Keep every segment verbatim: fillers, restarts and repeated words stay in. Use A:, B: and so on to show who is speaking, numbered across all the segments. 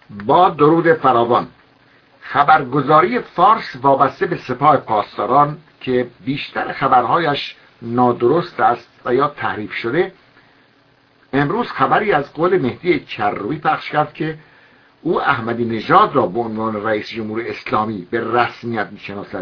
A: با درود فراوان. خبرگزاری فارس وابسته به سپاه پاسداران که بیشتر خبرهایش نادرست است و یا تحریف شده، امروز خبری از قول مهدی کروبی پخش کرد که او احمدی نژاد را به عنوان رئیس جمهور اسلامی به رسمیت می‌شناسد.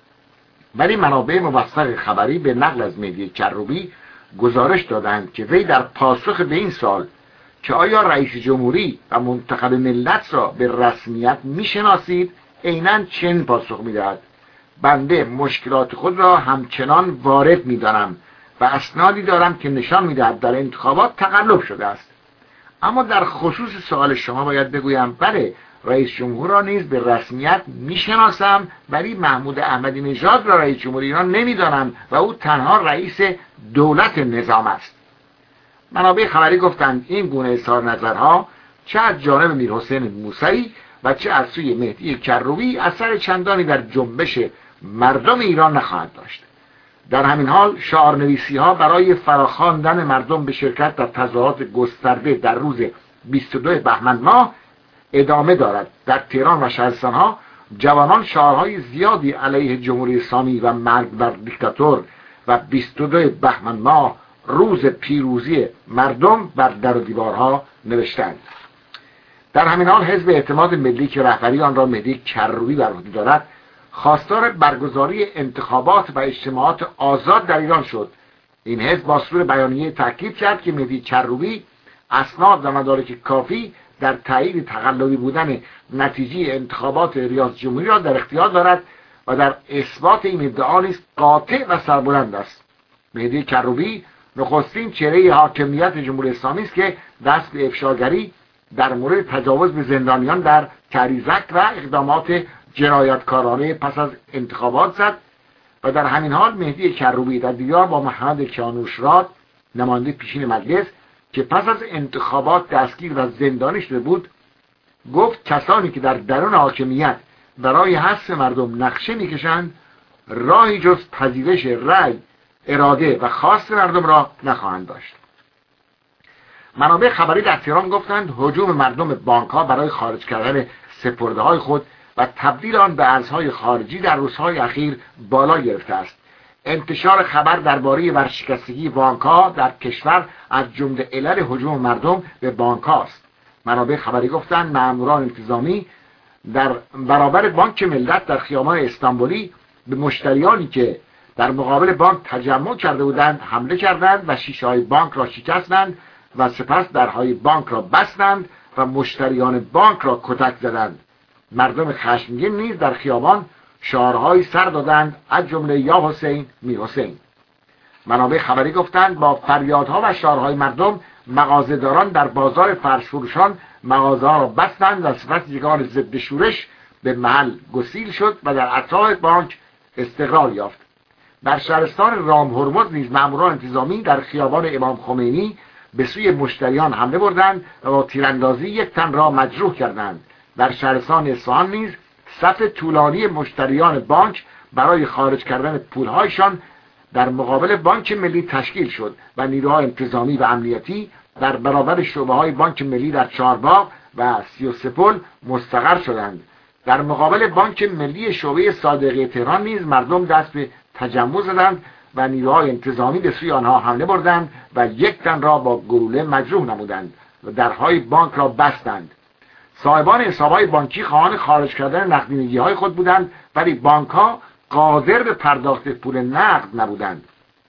A: ولی منابع موثق خبری به نقل از مهدی کروبی گزارش دادند که وی در پاسخ به این سوال که آیا رئیس جمهوری و منتخب ملت را به رسمیت میشناسید، عیناً چنین پاسخ میدهد: بنده مشکلات خود را همچنان وارد میدانم و اسنادی دارم که نشان میدهد در انتخابات تقلب شده است. اما در خصوص سوال شما باید بگویم بله، رئیس جمهور را نیز به رسمیت میشناسم، ولی محمود احمدی نژاد را رئیس جمهور ایران نمیدانم و او تنها رئیس دولت نظام است. منابع خبری گفتند این گونه اظهار نظرها چه از جانب میرحسین موسوی و چه از سوی مهدی کروبی اثر چندانی در جنبش مردم ایران نخواهد داشت. در همین حال شعارنویسی ها برای فراخواندن مردم به شرکت در تظاهرات گسترده در روز بیست و دو بهمن ماه ادامه دارد. در تهران و شهرستان ها جوانان شعارهای زیادی علیه جمهوری اسلامی و مرگ بر دیکتاتور و بیست و دو بهمن ماه روز پیروزی مردم بر در و دیوارها نوشتند. در همین حال حزب اعتماد ملی که رهبری آن را مهدی کروبی بر عهده دارد، خواستار برگزاری انتخابات و اجتماعات آزاد در ایران شد. این حزب با صدور بیانیه تاکید کرد که مهدی کروبی اسناد و مدارک کافی در تایید تقلبی بودن نتیجه انتخابات ریاست جمهوری را در اختیار دارد و در اثبات این ادعا نیز قاطع و سربلند است. مهدی کروبی نخستین چهره حاکمیت جمهوری اسلامی است که دست به افشاگری در مورد تجاوز به زندانیان در کریزک و اقدامات جنایتکارانه پس از انتخابات زد و در همین حال مهدی کروبی در دیدار با محمد کیانوشراد نماینده پیشین مجلس که پس از انتخابات دستگیر و زندانی شده بود گفت کسانی که در درون حاکمیت برای حث مردم نقشه میکشند راهی جز پذیرش رأی، اراده و خواست مردم را نخواهند داشت. منابع خبری در تهران گفتند هجوم مردم بانک‌ها برای خارج کردن سپرده‌های خود و تبدیل آن به ارزهای خارجی در روزهای اخیر بالا گرفته است. انتشار خبر درباره ورشکستگی بانک‌ها در کشور از جمله علل هجوم مردم به بانک‌ها است. منابع خبری گفتند ماموران انتظامی در برابر بانک ملت در خیابان استانبولی به مشتریانی که در مقابل بانک تجمع کرده بودند حمله کردند و شیشه‌های بانک را شکستند و سپس درهای بانک را بستند و مشتریان بانک را کتک زدند. مردم خشمگین نیز در خیابان شعارهایی سر دادند از جمله یا حسین میر حسین. منابع خبری گفتند با فریادها و شعارهای مردم مغازه‌داران در بازار فرش فروشان مغازه‌ها را بستند و سپس یگان ضد شورش به محل گسیل شد و در اطراف بانک استقرار یافت. در شهرستان رام هرمز نیز ماموران انتظامی در خیابان امام خمینی به سوی مشتریان حمله بردند و با تیراندازی یک تن را مجروح کردند. در شهرستان اصفهان نیز صف طولانی مشتریان بانک برای خارج کردن پولهایشان در مقابل بانک ملی تشکیل شد و نیروهای انتظامی و امنیتی در برابر شعبه‌های بانک ملی در چهارباغ و سی و سه پل مستقر شدند. در مقابل بانک ملی شعبه صادقیه تهران نیز مردم دست به تجمع زدند و نیروهای انتظامی به سوی آنها حمله بردند و یک تن را با گلوله مجروح نمودند و درهای بانک را بستند. صاحبان حساب‌های بانکی خواهان خارج کردن نقدینگی‌های خود بودند، ولی بانک‌ها قادر به پرداخت پول نقد نبودند.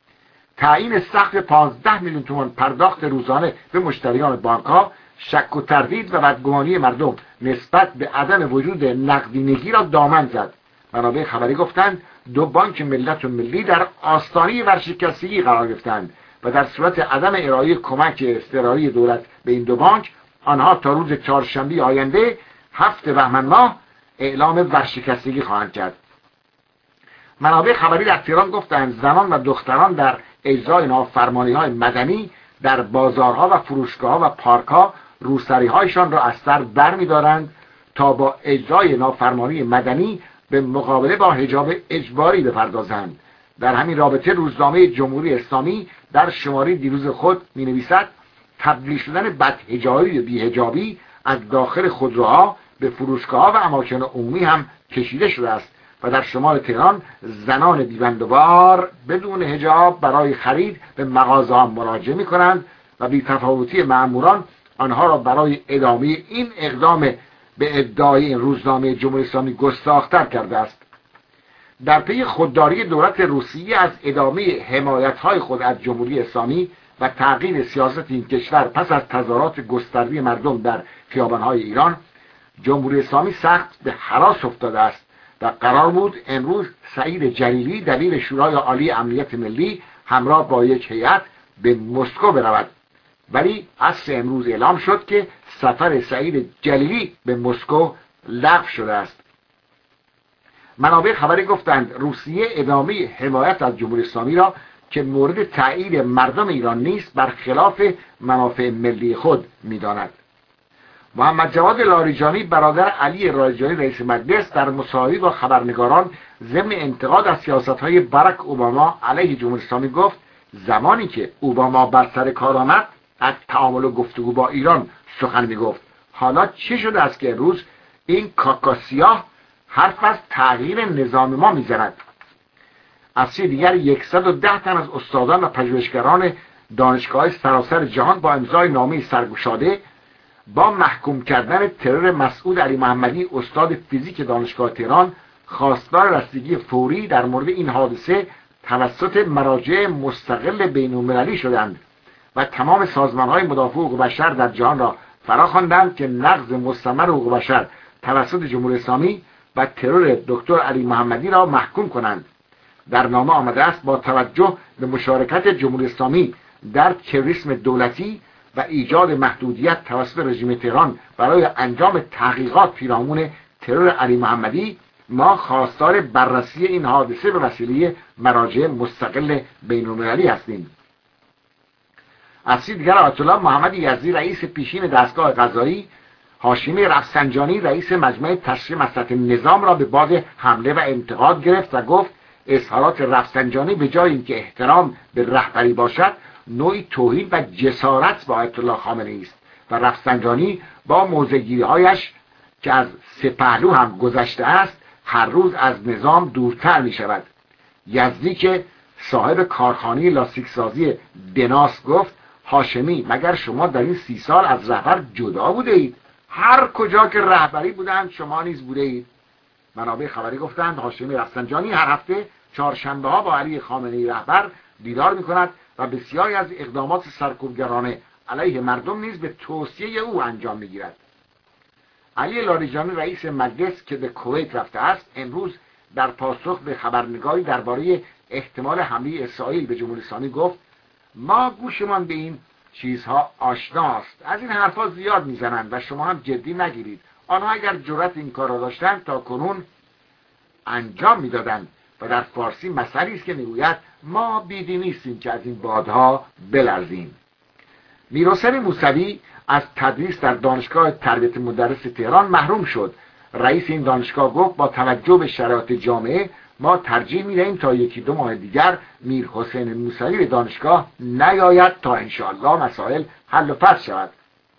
A: تعیین سقف پانزده میلیون تومان پرداخت روزانه به مشتریان بانک‌ها شک و تردید و بدگمانی مردم نسبت به عدم وجود نقدینگی را دامن زد. منابع خبری گفتند دو بانک ملت و ملی در آستانه ورشکستگی قرار گرفتند و در صورت عدم ارائه کمک اضطراری دولت به این دو بانک آنها تا روز چهارشنبه آینده هفت بهمن ماه اعلام ورشکستگی خواهند کرد. منابع خبری در تهران گفتند زنان و دختران در اجرای نافرمانی‌های مدنی در بازارها و فروشگاه‌ها و پارک‌ها روسری‌هایشان را از سر برمی‌دارند تا با اجرای نافرمانی مدنی به مقابله با حجاب اجباری بپردازند. در همین رابطه روزنامه جمهوری اسلامی در شماره دیروز خود می‌نویسد تبدیل شدن بدحجابی به بی‌حجابی از داخل خودروها به فروشگاه‌ها و اماکن عمومی هم کشیده شده است و در شمال تهران زنان بی‌بندوبار بدون حجاب برای خرید به مغازه‌ها مراجعه می‌کنند و بی‌تفاوتی مأموران آنها را برای ادامه این اقدام به ادعای این روزنامه جمهوری اسلامی گستاخ‌تر کرده است. در پی خودداری دولت روسیه از ادامه حمایت‌های خود از جمهوری اسلامی و تغییر سیاست این کشور پس از تظاهرات گسترده مردم در خیابان‌های ایران، جمهوری اسلامی سخت به هراس افتاده است و قرار بود امروز سعید جلیلی دبیر شورای عالی امنیت ملی همراه با یک هیئت به مسکو برود، ولی عصر امروز اعلام شد که سفر سعید جلیلی به مسکو لغو شده است. منابع خبری گفتند روسیه ادامه حمایت از جمهوری اسلامی را که مورد تایید مردم ایران نیست برخلاف منافع ملی خود می‌داند. محمد جواد لاریجانی برادر علی لاریجانی رئیس مجلس در مصاحبه‌ای با خبرنگاران ضمن انتقاد از سیاست‌های باراک اوباما علیه جمهوری اسلامی گفت زمانی که اوباما بر سر کار آمد از تعامل و گفتگو با ایران سخن می‌گفت، حالا چه شده است که امروز این کاکا سیاه حرف از تغییر نظام ما می‌زند؟ از سوی دیگر صد و ده تن از استادان و پژوهشگران دانشگاه‌های سراسر جهان با امضای نامه سرگشاده با محکوم کردن ترور مسعود علی محمدی استاد فیزیک دانشگاه تهران خواستار رسیدگی فوری در مورد این حادثه توسط مراجع مستقل بین‌المللی شدند و تمام سازمان‌های مدافع حقوق بشر در جهان را فراخواندند که نقض مستمر حقوق بشر توسط جمهوری اسلامی و ترور دکتر علی محمدی را محکوم کنند. در نامه آمده است با توجه به مشارکت جمهوری اسلامی در تروریسم دولتی و ایجاد محدودیت توسط رژیم تهران برای انجام تحقیقات پیرامون ترور علی محمدی، ما خواستار بررسی این حادثه به وسیله مراجع مستقل بین‌المللی هستیم. از سوی دیگر آیت الله محمد یزدی رئیس پیشین دستگاه قضایی، هاشمی رفسنجانی رئیس مجمع تشریح مصلحت نظام را به باد حمله و انتقاد گرفت و گفت اظهارات رفسنجانی به جای اینکه احترام به رهبری باشد نوعی توهین و جسارت با آیت الله خامنه‌ای است و رفسنجانی با موضع‌گیری‌هایش که از سه پهلو هم گذشته است هر روز از نظام دورتر می شود. یزدی که صاحب کارخانه لاستیک سازی دناس گفت هاشمی مگر شما در این سی سال از رهبر جدا بوده اید؟ هر کجا که رهبری بودند شما نیز بوده اید. منابع خبری گفتند هاشمی رفسنجانی هر هفته چهارشنبه ها با علی خامنه‌ای رهبر دیدار می کند و بسیاری از اقدامات سرکوبگرانه علیه مردم نیز به توصیه او انجام می گیرد. علی لاریجانی رئیس مجلس که به کویت رفته است امروز در پاسخ به خبرنگاری درباره احتمال حمله اسرائیل به جمهوری اسلامی گفت ما گوشمان به این چیزها آشناست، از این حرفا زیاد میزنند و شما هم جدی نگیرید. آنها اگر جرأت این کار را داشتند تا کنون انجام میدادند و در فارسی مثلی است که میگوید ما بیدی نیستیم که از این بادها بلرزیم. میرحسین موسوی از تدریس در دانشگاه تربیت مدرس تهران محروم شد. رئیس این دانشگاه گفت با توجه به شرایط جامعه ما ترجیح میدهیم تا یکی دو ماه دیگر میرحسین موسوی به دانشگاه نیاید تا انشاءالله مسائل حل و فصل شود.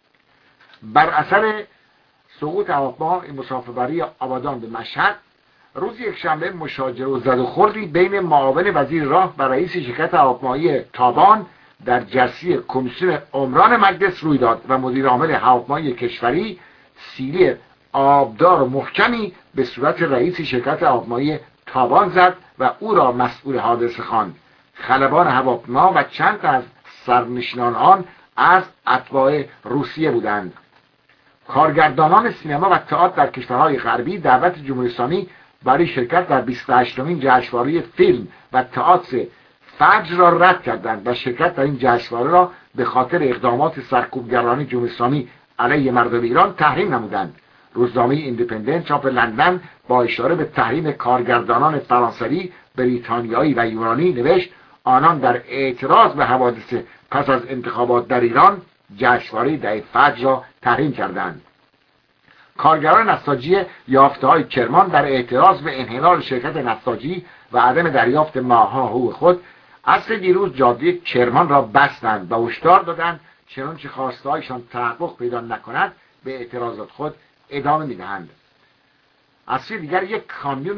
A: بر اثر سقوط هواپیما مسافربری آبادان به مشهد روز یکشنبه مشاجره و زد و خوردی بین معاون وزیر راه و رئیس شرکت هواپیمایی تابان در جلسه کمیسیون عمران مجلس روی داد و مدیر عامل هواپیمایی کشوری سیلی آبدار و محکمی به صورت رئیس شرکت هواپیمایی تابان زد و او را مسئول حادثه خواند. خلبان هواپیما و چند تا از سرنشینان آن از اتباع روسیه بودند. کارگردانان سینما و تئاتر در کشورهای غربی دعوت جمهوری اسلامی برای شرکت در بیست و هشتمین جشنواره فیلم و تئاتر فجر را رد کردند و شرکت در این جشنواره را به خاطر اقدامات سرکوبگرانه جمهوری اسلامی علیه مردم ایران تحریم نمودند. روزنامه ایندیپندنت چاپ لندن با اشاره به تحریم کارگردانان فرانسوی، بریتانیایی و یونانی نوشت آنان در اعتراض به حوادث پس از انتخابات در ایران جشنواره ده فجر را تحریم کردند. کارگران نساجی یافته‌های کرمان در اعتراض به انحلال شرکت نساجی و عدم دریافت ماه‌ها حقوق خود عصر دیروز جاده کرمان را بستند و هشدار دادند چنانچه خواسته‌هایشان تحقق پیدا نکند به اعتراضات خود ادامه میدهند. از سوی دیگر یک کامیون